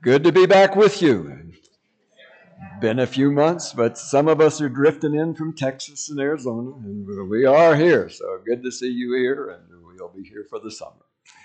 Good to be back with you. Been a few months, but some of us are drifting in from Texas and Arizona, and we are here. So good to see you here, and we'll be here for the summer.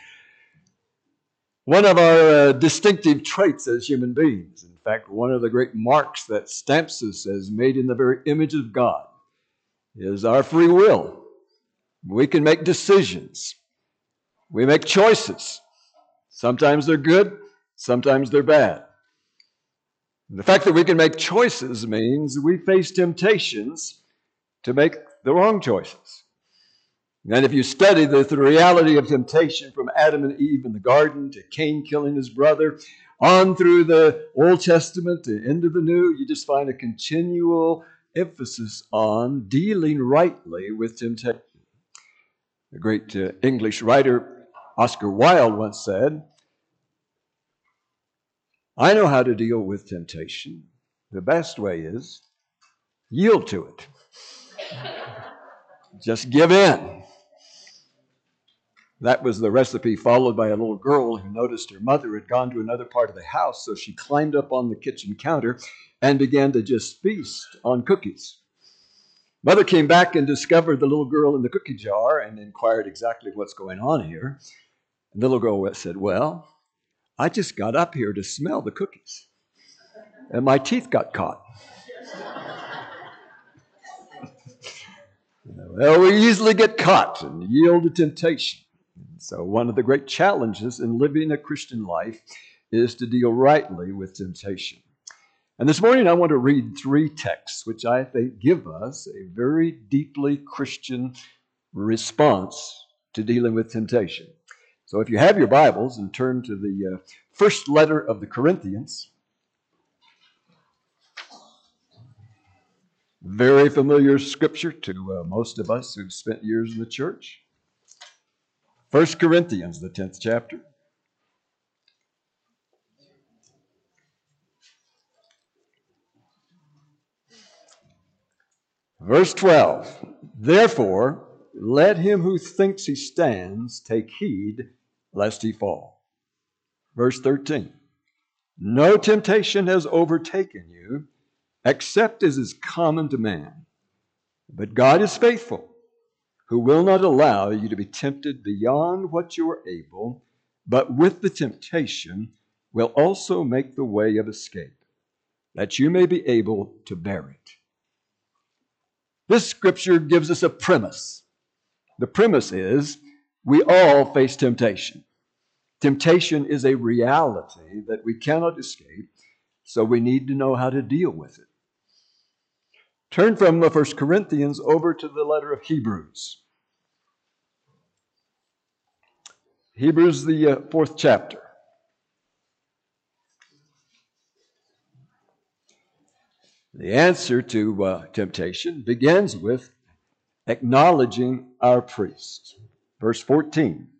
One of our distinctive traits as human beings, in fact, one of the great marks that stamps us as made in the very image of God, is our free will. We can make decisions. We make choices. Sometimes they're good, sometimes they're bad. The fact that we can make choices means we face temptations to make the wrong choices. And if you study the reality of temptation from Adam and Eve in the garden to Cain killing his brother, on through the Old Testament to into the New, you just find a continual emphasis on dealing rightly with temptation. The great English writer Oscar Wilde once said, "I know how to deal with temptation. The best way is yield to it. Just give in." That was the recipe followed by a little girl who noticed her mother had gone to another part of the house, so she climbed up on the kitchen counter and began to just feast on cookies. Mother came back and discovered the little girl in the cookie jar and inquired exactly what's going on here. And the little girl said, "Well, I just got up here to smell the cookies, and my teeth got caught." Well, we easily get caught and yield to temptation. So one of the great challenges in living a Christian life is to deal rightly with temptation. And this morning I want to read 3 texts which I think give us a very deeply Christian response to dealing with temptation. So if you have your Bibles and turn to the first letter of the Corinthians, very familiar scripture to most of us who've spent years in the church. 1 Corinthians, the 10th chapter. Verse 12, "Therefore, let him who thinks he stands take heed lest he fall." Verse 13, "No temptation has overtaken you except as is common to man. But God is faithful, who will not allow you to be tempted beyond what you are able, but with the temptation will also make the way of escape, that you may be able to bear it." This scripture gives us a premise. The premise is we all face temptation. Temptation is a reality that we cannot escape, so we need to know how to deal with it. Turn from 1 Corinthians over to the letter of Hebrews. Hebrews, the 4th chapter. The answer to temptation begins with acknowledging our priest. Verse 14,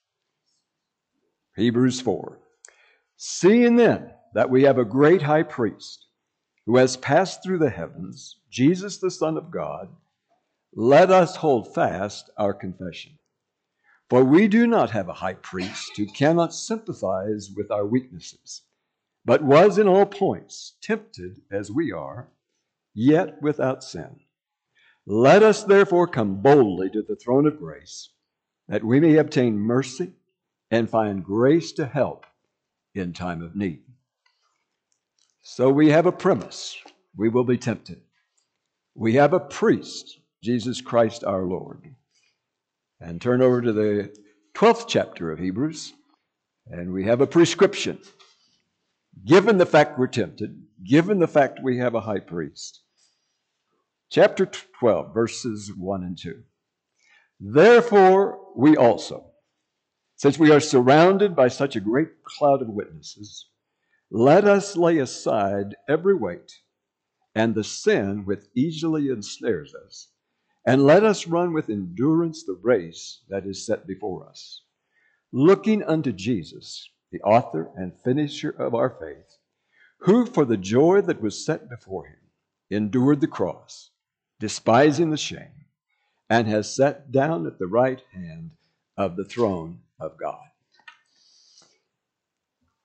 Hebrews 4. "Seeing then that we have a great high priest who has passed through the heavens, Jesus the Son of God, let us hold fast our confession. For we do not have a high priest who cannot sympathize with our weaknesses, but was in all points tempted as we are, yet without sin. Let us therefore come boldly to the throne of grace, that we may obtain mercy and find grace to help in time of need." So we have a premise. We will be tempted. We have a priest, Jesus Christ our Lord. And turn over to the 12th chapter of Hebrews, and we have a prescription. Given the fact we're tempted, given the fact we have a high priest. Chapter 12, verses 1 and 2. "Therefore we also, since we are surrounded by such a great cloud of witnesses, let us lay aside every weight and the sin which easily ensnares us, and let us run with endurance the race that is set before us, looking unto Jesus, the author and finisher of our faith, who for the joy that was set before him endured the cross, despising the shame, and has sat down at the right hand of the throne of God."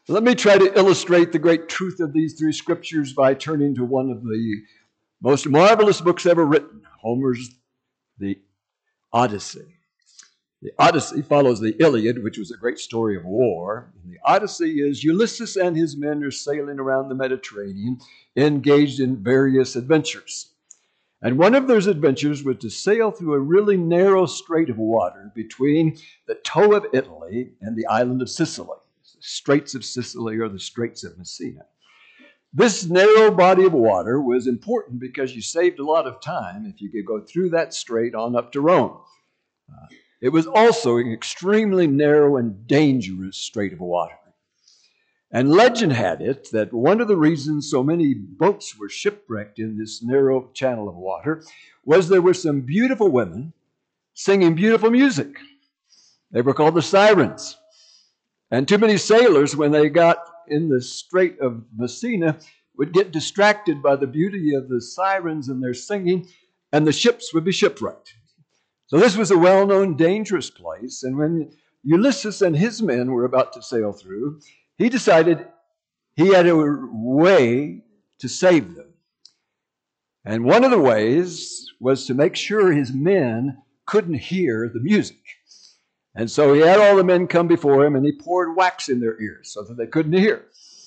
Let me try to illustrate the great truth of these three scriptures by turning to one of the most marvelous books ever written, Homer's The Odyssey. The Odyssey follows the Iliad, which was a great story of war. And the Odyssey is Ulysses and his men are sailing around the Mediterranean, engaged in various adventures. And one of those adventures was to sail through a really narrow strait of water between the toe of Italy and the island of Sicily. The Straits of Sicily or the Straits of Messina. This narrow body of water was important because you saved a lot of time if you could go through that strait on up to Rome. It was also an extremely narrow and dangerous strait of water. And legend had it that one of the reasons so many boats were shipwrecked in this narrow channel of water was there were some beautiful women singing beautiful music. They were called the sirens. And too many sailors, when they got in the Strait of Messina, would get distracted by the beauty of the sirens and their singing, and the ships would be shipwrecked. So this was a well-known dangerous place, and when Ulysses and his men were about to sail through, he decided he had a way to save them. And one of the ways was to make sure his men couldn't hear the music. And so he had all the men come before him, and he poured wax in their ears so that they couldn't hear.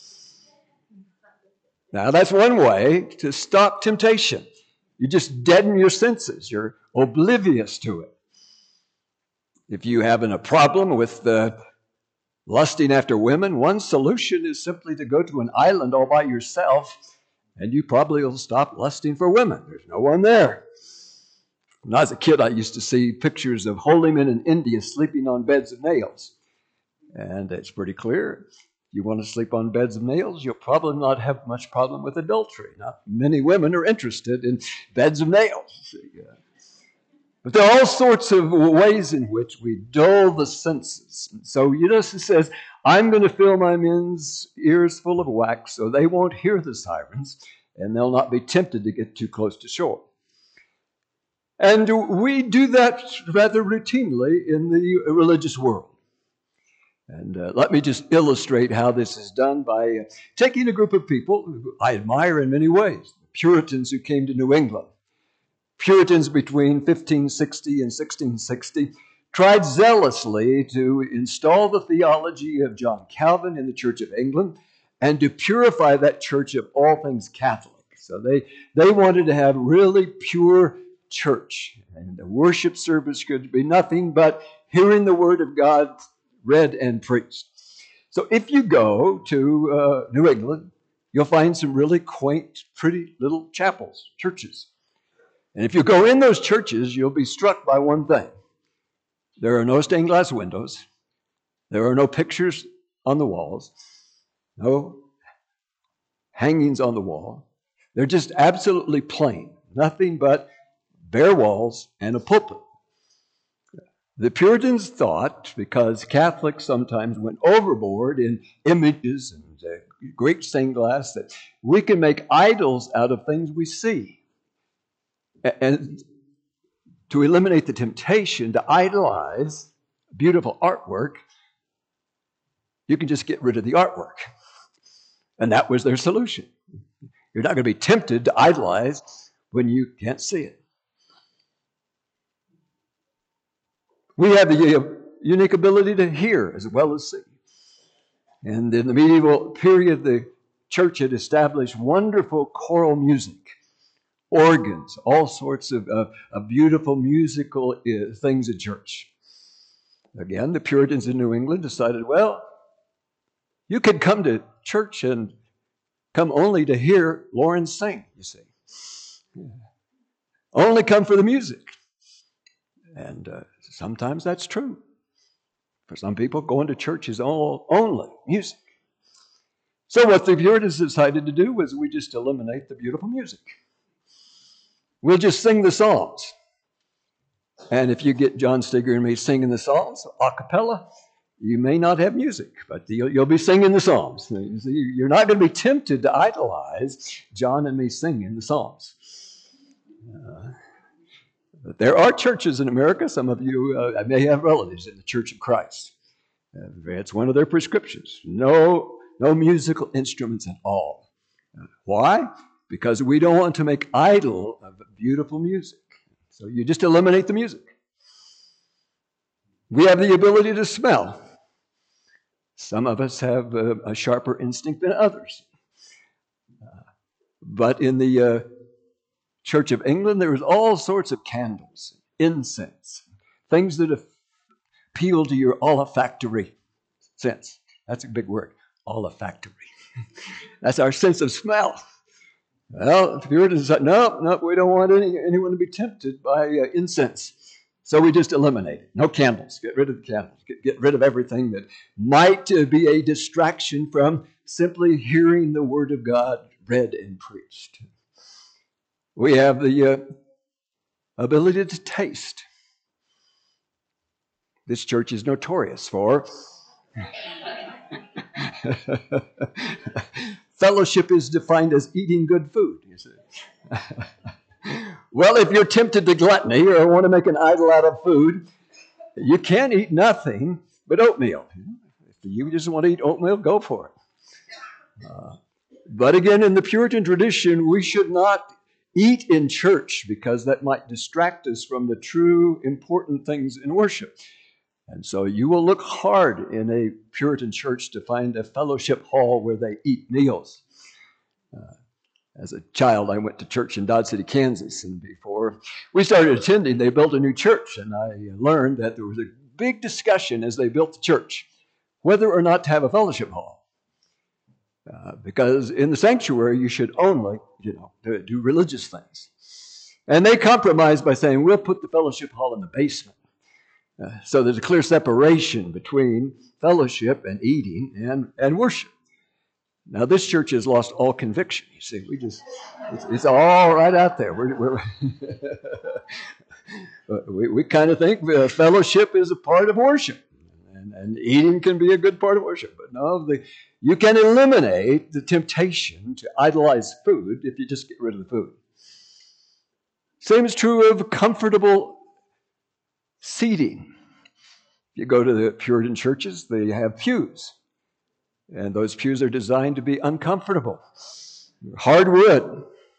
Now, that's one way to stop temptation. You just deaden your senses. You're oblivious to it. If you having a problem with lusting after women, one solution is simply to go to an island all by yourself, and you probably will stop lusting for women. There's no one there. When I was a kid, I used to see pictures of holy men in India sleeping on beds of nails. And it's pretty clear. If you want to sleep on beds of nails, you'll probably not have much problem with adultery. Not many women are interested in beds of nails. But there are all sorts of ways in which we dull the senses. So Ulysses says, I'm going to fill my men's ears full of wax so they won't hear the sirens and they'll not be tempted to get too close to shore. And we do that rather routinely in the religious world. And let me just illustrate how this is done by taking a group of people who I admire in many ways, the Puritans who came to New England. Puritans between 1560 and 1660 tried zealously to install the theology of John Calvin in the Church of England and to purify that church of all things Catholic. So they wanted to have really pure church, and the worship service could be nothing but hearing the Word of God read and preached. So if you go to New England, you'll find some really quaint, pretty little chapels, churches. And if you go in those churches, you'll be struck by one thing. There are no stained glass windows. There are no pictures on the walls. No hangings on the wall. They're just absolutely plain. Nothing but bare walls and a pulpit. The Puritans thought, because Catholics sometimes went overboard in images and great stained glass, that we can make idols out of things we see. And to eliminate the temptation to idolize beautiful artwork, you can just get rid of the artwork. And that was their solution. You're not going to be tempted to idolize when you can't see it. We have the unique ability to hear as well as see. And in the medieval period, the church had established wonderful choral music, organs, all sorts of beautiful musical things in church. Again, the Puritans in New England decided, well, you could come to church and come only to hear Lauren sing, you see. Only come for the music. And sometimes that's true. For some people, going to church is only music. So what the Puritans decided to do was we just eliminate the beautiful music. We'll just sing the Psalms. And if you get John Stigger and me singing the Psalms a cappella, you may not have music, but you'll be singing the Psalms. You're not going to be tempted to idolize John and me singing the Psalms. But there are churches in America. Some of you may have relatives in the Church of Christ. It's one of their prescriptions. No no musical instruments at all. Why? Because we don't want to make idol of beautiful music. So you just eliminate the music. We have the ability to smell. Some of us have a sharper instinct than others. But in the Church of England, there was all sorts of candles, incense, things that appeal to your olfactory sense. That's a big word, olfactory. That's our sense of smell. Well, the Puritans said, no, we don't want anyone to be tempted by incense. So we just eliminate it. No candles. Get rid of the candles. Get rid of everything that might be a distraction from simply hearing the Word of God read and preached. We have the ability to taste. This church is notorious for fellowship is defined as eating good food, you see. Well, if you're tempted to gluttony or want to make an idol out of food, you can't eat nothing but oatmeal. If you just want to eat oatmeal, go for it. But again, in the Puritan tradition, we should not eat in church because that might distract us from the true important things in worship. And so you will look hard in a Puritan church to find a fellowship hall where they eat meals. As a child, I went to church in Dodge City, Kansas, and before we started attending, they built a new church, and I learned that there was a big discussion as they built the church whether or not to have a fellowship hall. Because in the sanctuary, you should only, do religious things. And they compromised by saying, we'll put the fellowship hall in the basement. So there's a clear separation between fellowship and eating and worship. Now, this church has lost all conviction. You see, it's all right out there. We kind of think fellowship is a part of worship, and eating can be a good part of worship. But no, you can eliminate the temptation to idolize food if you just get rid of the food. Same is true of comfortable seating. If you go to the Puritan churches, they have pews. And those pews are designed to be uncomfortable. Hardwood.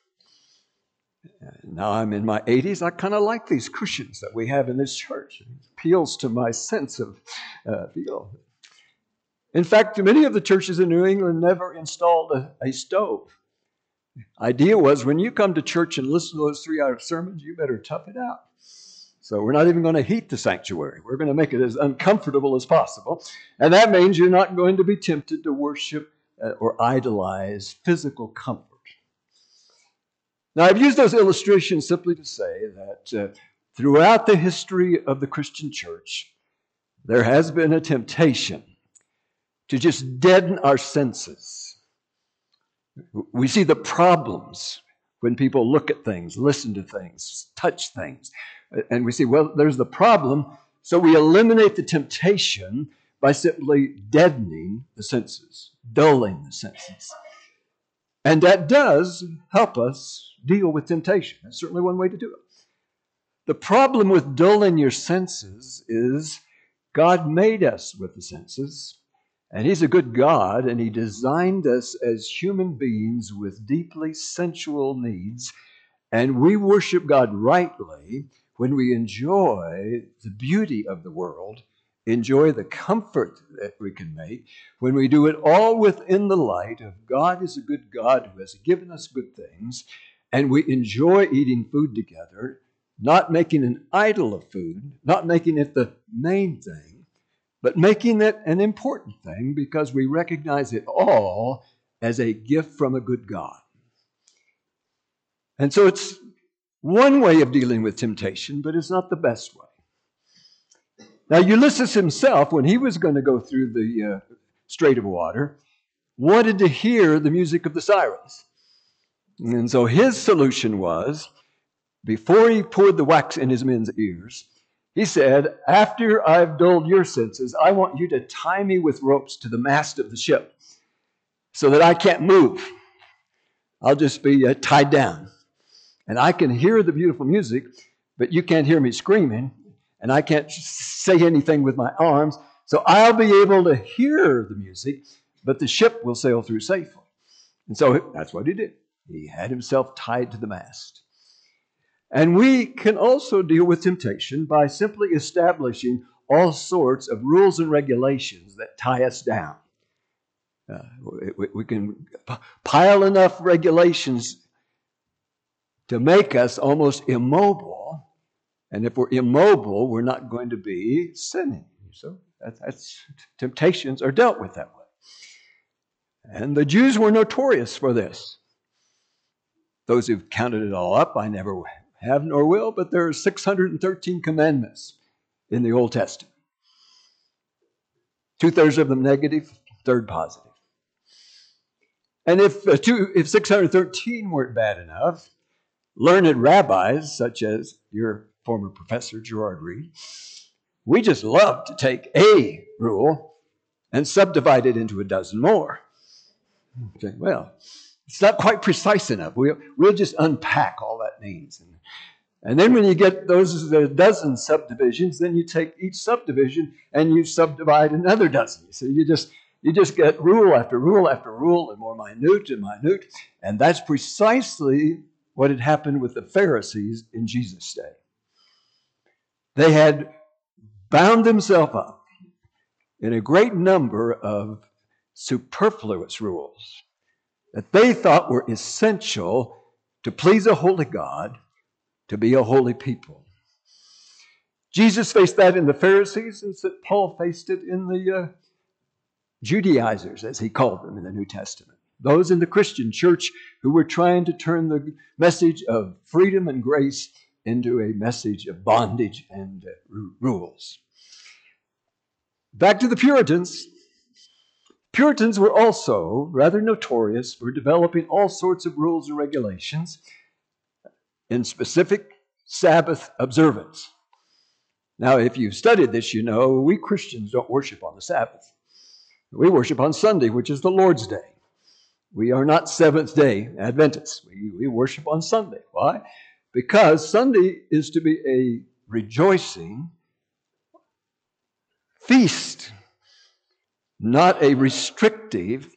Now I'm in my 80s. I kind of like these cushions that we have in this church. It appeals to my sense of feel. In fact, many of the churches in New England never installed a stove. Idea was when you come to church and listen to those 3-hour sermons, you better tough it out. So we're not even going to heat the sanctuary. We're going to make it as uncomfortable as possible. And that means you're not going to be tempted to worship or idolize physical comfort. Now, I've used those illustrations simply to say that throughout the history of the Christian church, there has been a temptation to just deaden our senses. We see the problems when people look at things, listen to things, touch things. And we see, well, there's the problem, so we eliminate the temptation by simply deadening the senses, dulling the senses. And that does help us deal with temptation. That's certainly one way to do it. The problem with dulling your senses is God made us with the senses, and He's a good God, and He designed us as human beings with deeply sensual needs, and we worship God rightly when we enjoy the beauty of the world, enjoy the comfort that we can make, when we do it all within the light of God is a good God who has given us good things, and we enjoy eating food together, not making an idol of food, not making it the main thing, but making it an important thing because we recognize it all as a gift from a good God. And so it's one way of dealing with temptation, but it's not the best way. Now, Ulysses himself, when he was going to go through the Strait of Water, wanted to hear the music of the sirens. And so his solution was, before he poured the wax in his men's ears, he said, after I've dulled your senses, I want you to tie me with ropes to the mast of the ship so that I can't move. I'll just be tied down. And I can hear the beautiful music, but you can't hear me screaming, and I can't say anything with my arms. So I'll be able to hear the music, but the ship will sail through safely. And so that's what he did. He had himself tied to the mast. And we can also deal with temptation by simply establishing all sorts of rules and regulations that tie us down. We can pile enough regulations to make us almost immobile. And if we're immobile, we're not going to be sinning. So that's temptations are dealt with that way. And the Jews were notorious for this. Those who've counted it all up, I never have nor will, but there are 613 commandments in the Old Testament. 2/3 of them negative, 1/3 positive. And if 613 weren't bad enough, learned rabbis, such as your former professor, Gerard Reed, we just love to take a rule and subdivide it into a dozen more. Okay, well, it's not quite precise enough. We'll just unpack all that means. And then when you get those dozen subdivisions, then you take each subdivision and you subdivide another dozen. So you just get rule after rule after rule, and more minute and minute. And that's precisely what had happened with the Pharisees in Jesus' day. They had bound themselves up in a great number of superfluous rules that they thought were essential to please a holy God, to be a holy people. Jesus faced that in the Pharisees, and Paul faced it in the Judaizers, as he called them in the New Testament. Those in the Christian church who were trying to turn the message of freedom and grace into a message of bondage and rules. Back to the Puritans. Puritans were also rather notorious for developing all sorts of rules and regulations in specific Sabbath observance. Now, if you've studied this, you know we Christians don't worship on the Sabbath. We worship on Sunday, which is the Lord's Day. We are not Seventh-day Adventists. We worship on Sunday. Why? Because Sunday is to be a rejoicing feast, not a restrictive,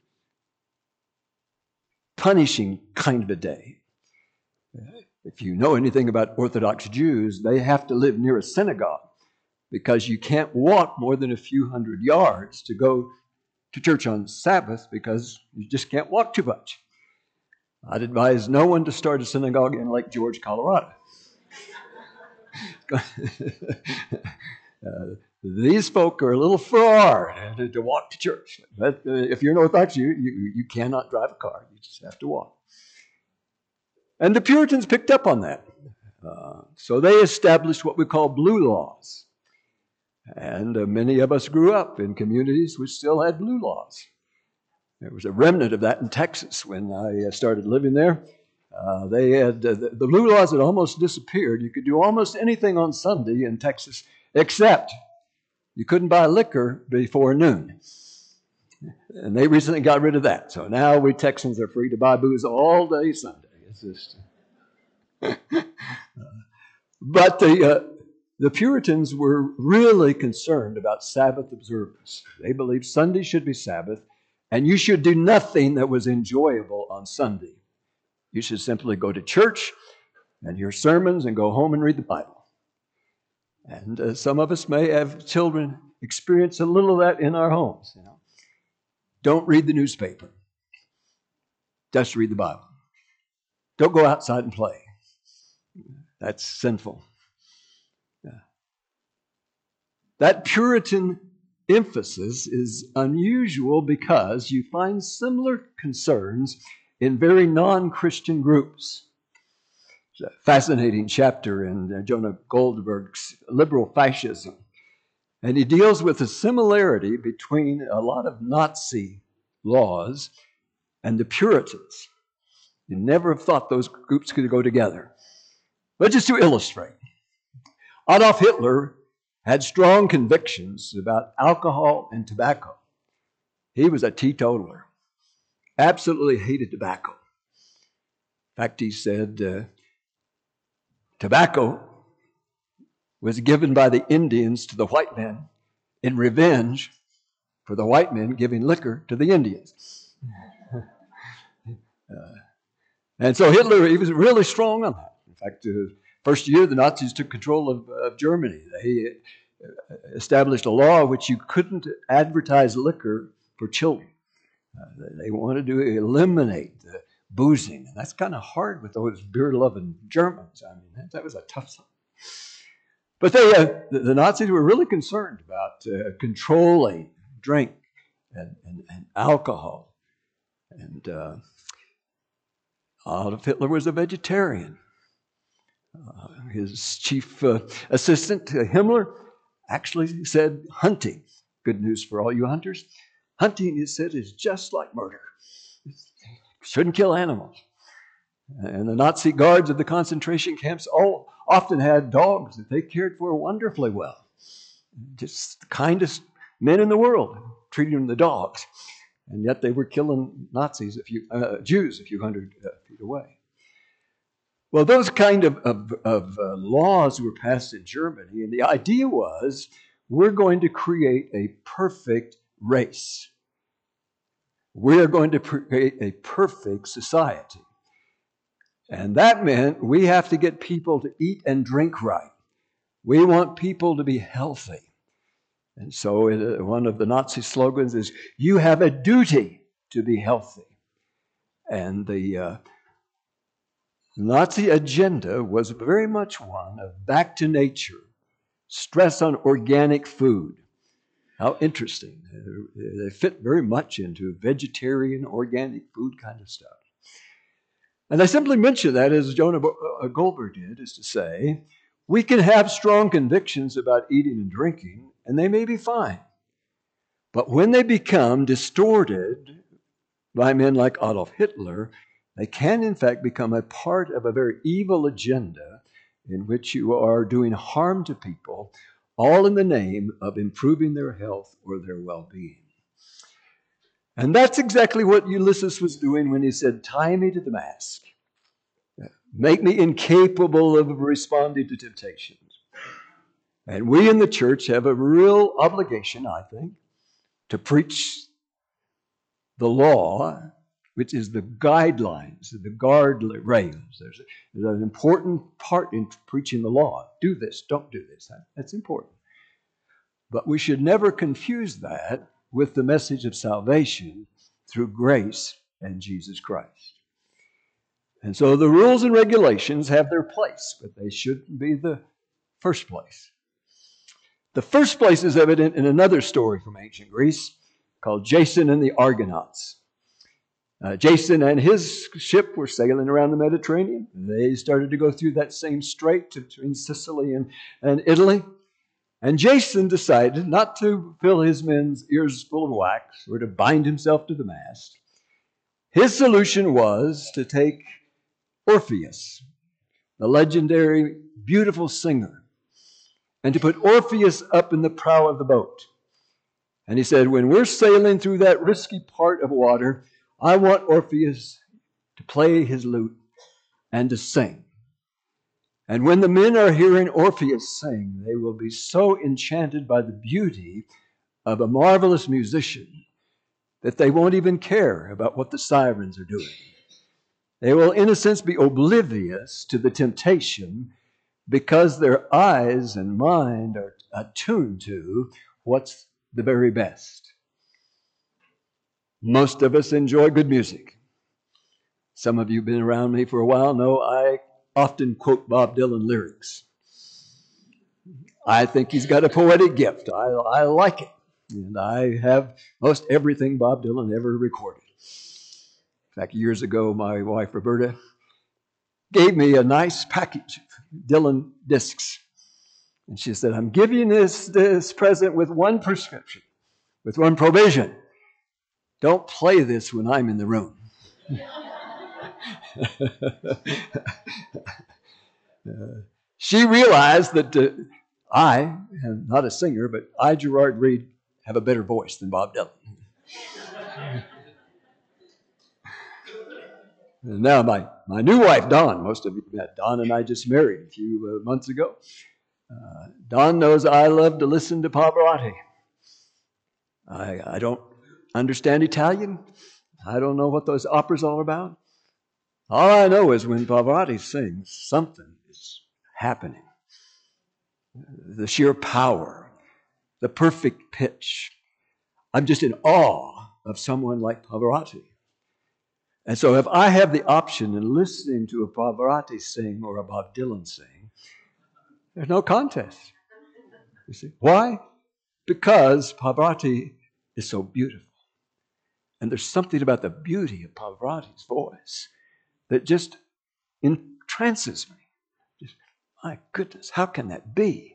punishing kind of a day. If you know anything about Orthodox Jews, they have to live near a synagogue because you can't walk more than a few hundred yards to go to church on Sabbath because you just can't walk too much. I'd advise no one to start a synagogue in Lake George, Colorado. These folk are a little far to walk to church. But if you're an Orthodox, you cannot drive a car. You just have to walk. And the Puritans picked up on that. So they established what we call blue laws. And many of us grew up in communities which still had blue laws. There was a remnant of that in Texas when I started living there. They had the blue laws had almost disappeared. You could do almost anything on Sunday in Texas, except you couldn't buy liquor before noon. And they recently got rid of that. So now we Texans are free to buy booze all day Sunday. It's just... But the Puritans were really concerned about Sabbath observance. They believed Sunday should be Sabbath, and you should do nothing that was enjoyable on Sunday. You should simply go to church and hear sermons and go home and read the Bible. And some of us may have children experience a little of that in our homes. You know, don't read the newspaper. Just read the Bible. Don't go outside and play. That's sinful. Yeah. That Puritan emphasis is unusual because you find similar concerns in very non-Christian groups. It's a fascinating chapter in Jonah Goldberg's Liberal Fascism. And he deals with the similarity between a lot of Nazi laws and the Puritans. You never have thought those groups could go together. But just to illustrate, Adolf Hitler had strong convictions about alcohol and tobacco. He was a teetotaler, absolutely hated tobacco. In fact, he said tobacco was given by the Indians to the white men in revenge for the white men giving liquor to the Indians. And so Hitler, he was really strong on that. In fact, first year the Nazis took control of Germany. They established a law which you couldn't advertise liquor for children. They wanted to eliminate the boozing. And that's kind of hard with those beer-loving Germans. I mean, that was a tough thing. But the Nazis were really concerned about controlling drink and alcohol. And Adolf Hitler was a vegetarian. His chief assistant, Himmler, actually said hunting. Good news for all you hunters. Hunting, he said, is just like murder. Shouldn't kill animals. And the Nazi guards of the concentration camps all often had dogs that they cared for wonderfully well. Just the kindest men in the world, treating the dogs. And yet they were killing Jews a few hundred feet away. Well, those kind of laws were passed in Germany, and the idea was we're going to create a perfect race. We're going to create a perfect society. And that meant we have to get people to eat and drink right. We want people to be healthy. And so one of the Nazi slogans is, you have a duty to be healthy. And the Nazi agenda was very much one of back to nature, stress on organic food. How interesting. They fit very much into vegetarian, organic food kind of stuff. And I simply mention that, as Jonah Goldberg did, is to say, we can have strong convictions about eating and drinking, and they may be fine. But when they become distorted by men like Adolf Hitler, they can, in fact, become a part of a very evil agenda in which you are doing harm to people, all in the name of improving their health or their well-being. And that's exactly what Ulysses was doing when he said, tie me to the mast. Make me incapable of responding to temptations. And we in the church have a real obligation, I think, to preach the law, which is the guidelines, the guardrails. There's an important part in preaching the law. Do this, don't do this. That's important. But we should never confuse that with the message of salvation through grace and Jesus Christ. And so the rules and regulations have their place, but they shouldn't be the first place. The first place is evident in another story from ancient Greece called Jason and the Argonauts. Jason and his ship were sailing around the Mediterranean. They started to go through that same strait between Sicily and Italy. And Jason decided not to fill his men's ears full of wax or to bind himself to the mast. His solution was to take Orpheus, the legendary, beautiful singer, and to put Orpheus up in the prow of the boat. And he said, when we're sailing through that risky part of water, I want Orpheus to play his lute and to sing. And when the men are hearing Orpheus sing, they will be so enchanted by the beauty of a marvelous musician that they won't even care about what the sirens are doing. They will, in a sense, be oblivious to the temptation because their eyes and mind are attuned to what's the very best. Most of us enjoy good music. Some of you have been around me for a while know I often quote Bob Dylan lyrics. I think he's got a poetic gift. I like it. And I have most everything Bob Dylan ever recorded. In fact, years ago, my wife, Roberta, gave me a nice package of Dylan discs. And she said, I'm giving this present with one prescription, with one provision. Don't play this when I'm in the room. She realized that I am not a singer, but I, Gerard Reed, have a better voice than Bob Dylan. And now my new wife, Dawn, most of you met. Dawn and I just married a few months ago. Dawn knows I love to listen to Pavarotti. I don't understand Italian. I don't know what those operas are all about. All I know is when Pavarotti sings, something is happening. The sheer power, the perfect pitch. I'm just in awe of someone like Pavarotti. And so if I have the option in listening to a Pavarotti sing or a Bob Dylan sing, there's no contest. You see? Why? Because Pavarotti is so beautiful. And there's something about the beauty of Pavarotti's voice that just entrances me. Just, my goodness, how can that be?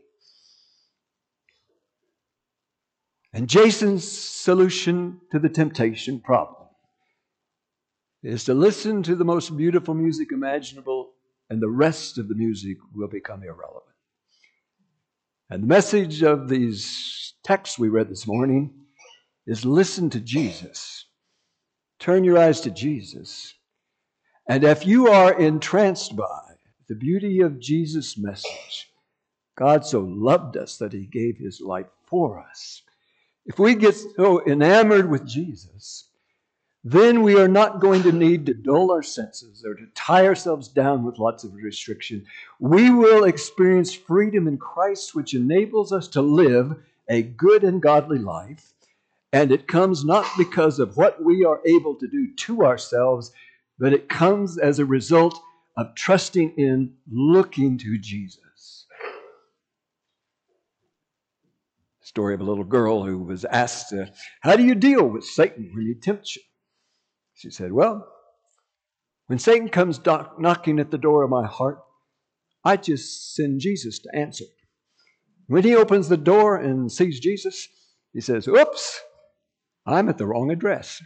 And Jason's solution to the temptation problem is to listen to the most beautiful music imaginable, and the rest of the music will become irrelevant. And the message of these texts we read this morning is listen to Jesus. Turn your eyes to Jesus. And if you are entranced by the beauty of Jesus' message, God so loved us that he gave his life for us. If we get so enamored with Jesus, then we are not going to need to dull our senses or to tie ourselves down with lots of restriction. We will experience freedom in Christ, which enables us to live a good and godly life. And it comes not because of what we are able to do to ourselves, but it comes as a result of trusting in, looking to Jesus. Story of a little girl who was asked, how do you deal with Satan when he tempts you? She said, well, when Satan comes knocking at the door of my heart, I just send Jesus to answer. When he opens the door and sees Jesus, he says, oops, I'm at the wrong address.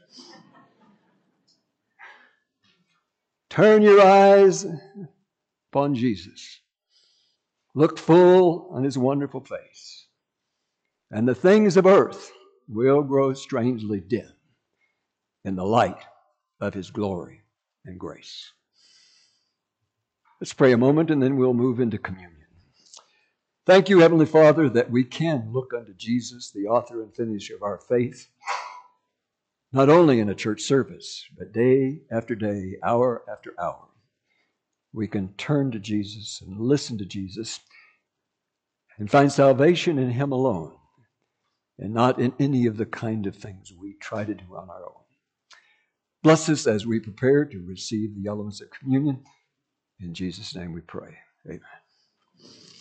Turn your eyes upon Jesus. Look full on his wonderful face. And the things of earth will grow strangely dim in the light of his glory and grace. Let's pray a moment and then we'll move into communion. Thank you, Heavenly Father, that we can look unto Jesus, the author and finisher of our faith, not only in a church service, but day after day, hour after hour. We can turn to Jesus and listen to Jesus and find salvation in him alone and not in any of the kind of things we try to do on our own. Bless us as we prepare to receive the elements of communion. In Jesus' name we pray. Amen.